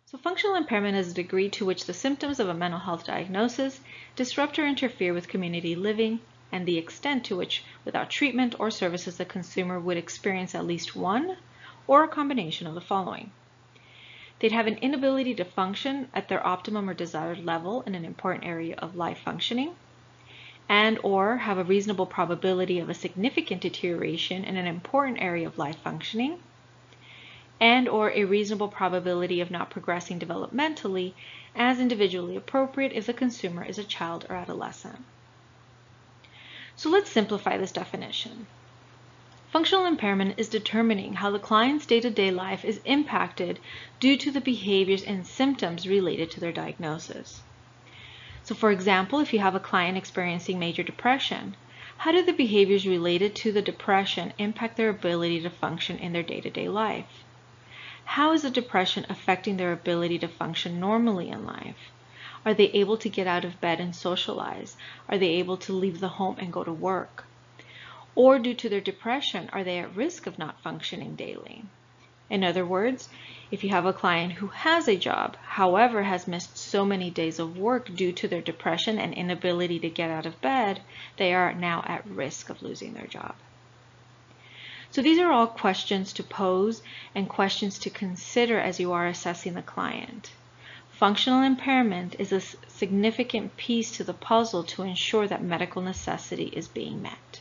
So functional impairment is the degree to which the symptoms of a mental health diagnosis disrupt or interfere with community living, and the extent to which, without treatment or services, the consumer would experience at least one or a combination of the following. They'd have an inability to function at their optimum or desired level in an important area of life functioning, and or have a reasonable probability of a significant deterioration in an important area of life functioning, and or a reasonable probability of not progressing developmentally as individually appropriate if the consumer is a child or adolescent. So let's simplify this definition. Functional impairment is determining how the client's day-to-day life is impacted due to the behaviors and symptoms related to their diagnosis. So for example, if you have a client experiencing major depression, how do the behaviors related to the depression impact their ability to function in their day-to-day life? How is the depression affecting their ability to function normally in life? Are they able to get out of bed and socialize? Are they able to leave the home and go to work? Or due to their depression, are they at risk of not functioning daily? In other words, if you have a client who has a job, however has missed so many days of work due to their depression and inability to get out of bed, they are now at risk of losing their job. So these are all questions to pose and questions to consider as you are assessing the client. Functional impairment is a significant piece to the puzzle to ensure that medical necessity is being met.